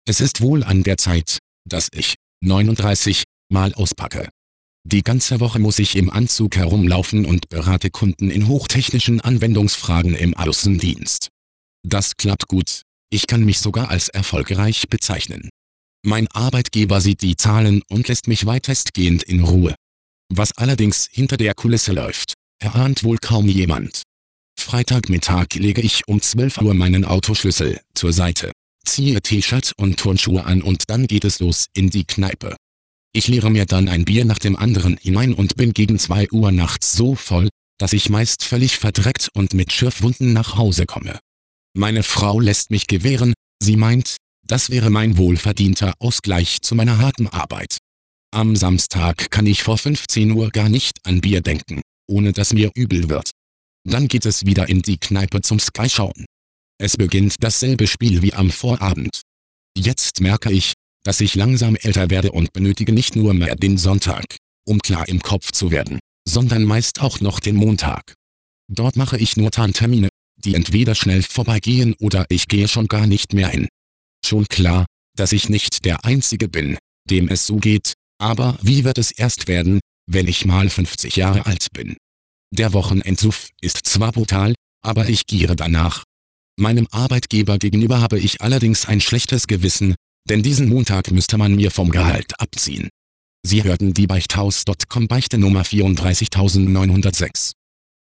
Es ist wohl an der Zeit, dass ich 39 Mal auspacke. Die ganze Woche muss ich im Anzug herumlaufen und berate Kunden in hochtechnischen Anwendungsfragen im Außendienst. Das klappt gut, ich kann mich sogar als erfolgreich bezeichnen. Mein Arbeitgeber sieht die Zahlen und lässt mich weitestgehend in Ruhe. Was allerdings hinter der Kulisse läuft, erahnt wohl kaum jemand. Freitagmittag lege ich um 12 Uhr meinen Autoschlüssel zur Seite, ziehe T-Shirt und Turnschuhe an und dann geht es los in die Kneipe. Ich leere mir dann ein Bier nach dem anderen hinein und bin gegen 2 Uhr nachts so voll, dass ich meist völlig verdreckt und mit Schürfwunden nach Hause komme. Meine Frau lässt mich gewähren, sie meint, das wäre mein wohlverdienter Ausgleich zu meiner harten Arbeit. Am Samstag kann ich vor 15 Uhr gar nicht an Bier denken, ohne dass mir übel wird. Dann geht es wieder in die Kneipe zum Skyschauen. Es beginnt dasselbe Spiel wie am Vorabend. Jetzt merke ich, dass ich langsam älter werde und benötige nicht nur mehr den Sonntag, um klar im Kopf zu werden, sondern meist auch noch den Montag. Dort mache ich nur Termine, die entweder schnell vorbeigehen oder ich gehe schon gar nicht mehr hin. Schon klar, dass ich nicht der Einzige bin, dem es so geht, aber wie wird es erst werden, wenn ich mal 50 Jahre alt bin? Der Wochenendsuff ist zwar brutal, aber ich giere danach. Meinem Arbeitgeber gegenüber habe ich allerdings ein schlechtes Gewissen, denn diesen Montag müsste man mir vom Gehalt abziehen. Sie hörten die Beichthaus.com Beichte Nummer 34906.